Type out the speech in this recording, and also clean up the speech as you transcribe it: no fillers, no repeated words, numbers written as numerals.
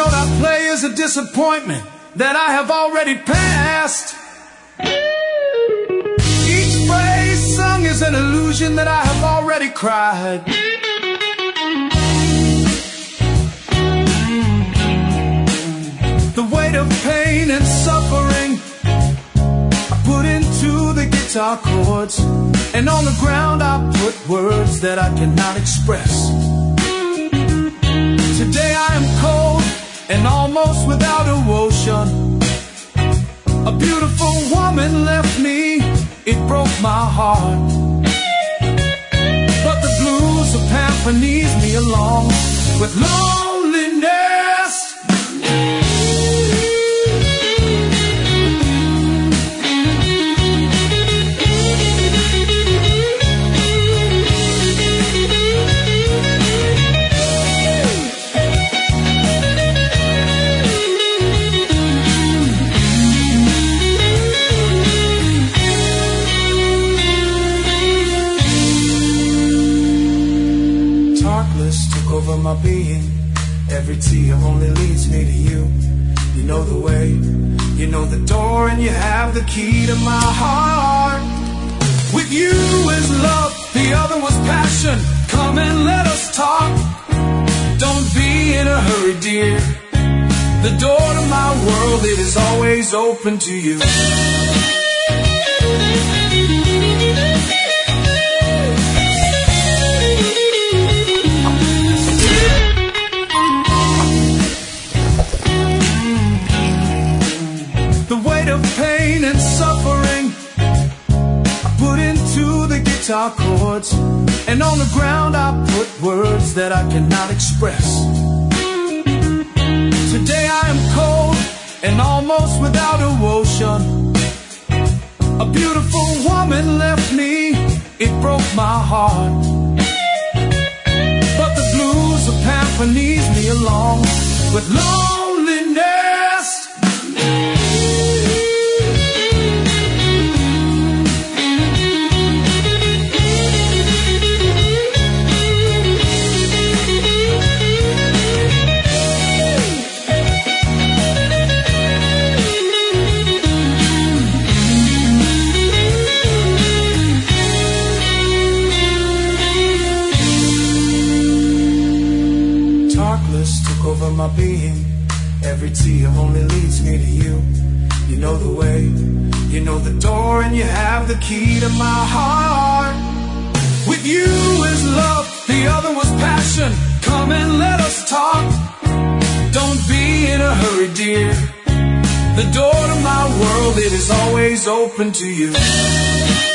note I play is a disappointment that I have already passed. Each phrase sung is an illusion that I have already cried. The weight of pain and suffering I put into the guitar chords, and on the ground I put words that I cannot express. Today I am cold and almost without emotion. A beautiful woman left me, it broke my heart. But the blues of Pampa needs me along with loneliness. Took over my being. Every tear only leads me to you. You know the way, you know the door, and you have the key to my heart. With you is love, the other was passion. Come and let us talk. Don't be in a hurry, dear. The door to my world, it is always open to you. Pain and suffering I put into the guitar chords, and on the ground I put words that I cannot express. Today I am cold and almost without emotion. A beautiful woman left me, it broke my heart. But the blues of Pampa needs me along with loneliness. Took over my being. Every tear only leads me to you. You know the way, you know the door, and you have the key to my heart. With you is love, the other was passion. Come and let us talk. Don't be in a hurry, dear. The door to my world, it is always open to you.